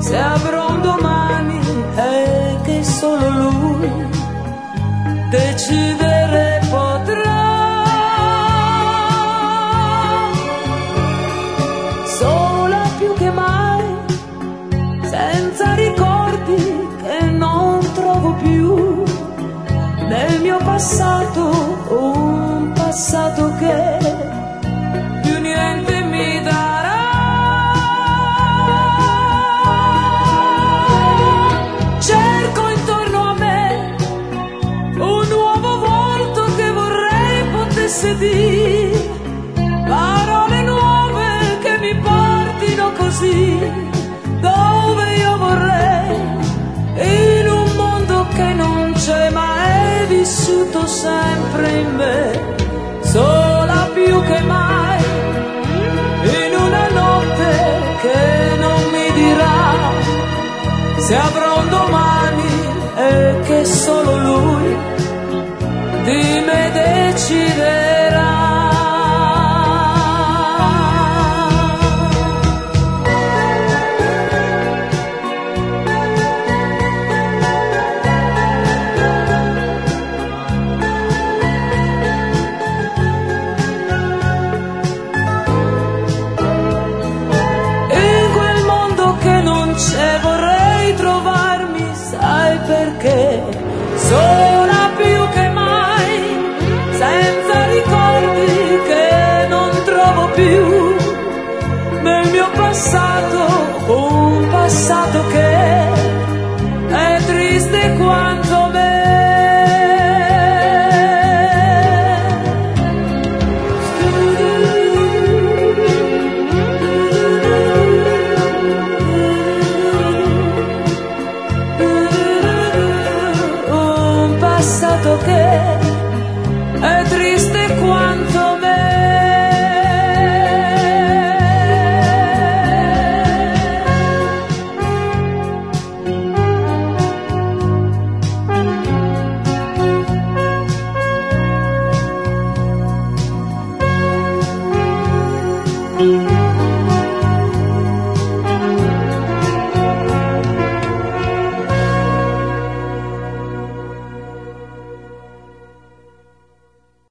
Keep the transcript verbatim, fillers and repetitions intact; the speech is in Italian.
se avrò un domani è che solo lui decidere potrà. Sola più che mai, senza ricordi che non trovo più, nel mio passato, un passato che più niente mi darà. Cerco intorno a me un nuovo volto che vorrei potesse dire parole nuove che mi portino così dove io vorrei, in un mondo che non c'è ma è vissuto sempre in me. Sola più che mai, in una notte che non mi dirà se avrò un domani e che solo lui di me deciderà. Perché sola più che mai, senza ricordi che non trovo più, nel mio passato, un passato che